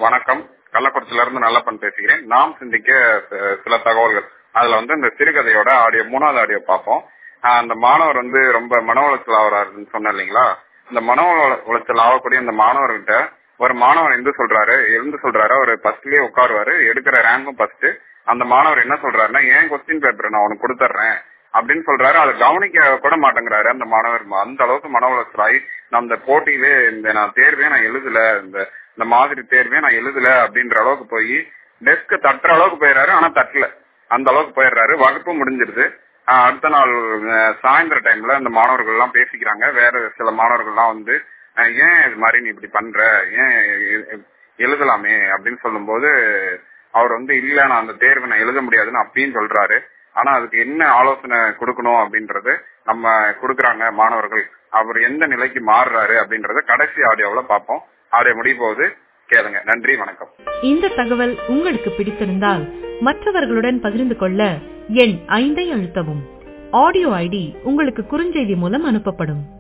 வணக்கம். கள்ளக்குறிச்சியில இருந்து நல்லப்பன் பேசுகிறேன். நாம் சிந்திக்க சில தகவல்கள். அதுல இந்த சிறுகதையோட ஆடியோ 3வது ஆடியோ பார்ப்போம். அந்த மாணவர் ரொம்ப மன உளைச்சல் ஆகுறாருன்னு சொன்ன இல்லைங்களா? இந்த மன உளைச்சல் ஆகக்கூடிய அந்த மாணவர்கிட்ட ஒரு மாணவர் எழுந்து சொல்றாரு. அவர் ஃபர்ஸ்ட்லயே உட்காருவாரு, எடுக்கிற ரேங்கும் ஃபர்ஸ்ட். அந்த மாணவர் என்ன சொல்றாருன்னா, ஏன் கொஸ்டின் பேப்பர் நான் உனக்கு கொடுத்துட்றேன் அப்படின்னு சொல்றாரு. அதை கவனிக்க கூட மாட்டேங்கிறாரு அந்த மாணவர். அந்த அளவுக்கு மன உளைச்சலாகி அந்த போட்டியிலே நான் தேர்வே நான் எழுதல, இந்த மாதிரி தேர்வே நான் எழுதல அப்படின்ற அளவுக்கு போய் டெஸ்க் தட்டுற அளவுக்கு போயிடுறாரு. ஆனா தட்டல, அந்த அளவுக்கு போயிடுறாரு. வகுப்பு முடிஞ்சிருது. அடுத்த நாள் சாயந்தர டைம்ல இந்த மாணவர்கள் எல்லாம் பேசிக்கிறாங்க. வேற சில மாணவர்கள்லாம் ஏன் இது மாதிரி நீ இப்படி பண்ற, ஏன் எழுதலாமே அப்படின்னு சொல்லும் போது அவர் இல்ல நான் அந்த தேர்வை நான் எழுத முடியாதுன்னு அப்பயும் சொல்றாரு. ஆனா அதுக்கு என்ன ஆலோசனை கொடுக்கணும் அப்படின்றது நம்ம கொடுக்குறாங்க மாணவர்கள். அவர் எந்த நிலைக்கு மாறுறாரு அப்படின்றத கடைசி ஆடியோவில் பார்ப்போம். ஆடியோ முடிய போகுது, கேளுங்க. நன்றி, வணக்கம். இந்த தகவல் உங்களுக்கு பிடித்திருந்தால் மற்றவர்களுடன் பகிர்ந்து கொள்ள எண் 5 அழுத்தவும். ஆடியோ ஐடி உங்களுக்கு குறுஞ்செய்தி மூலம் அனுப்பப்படும்.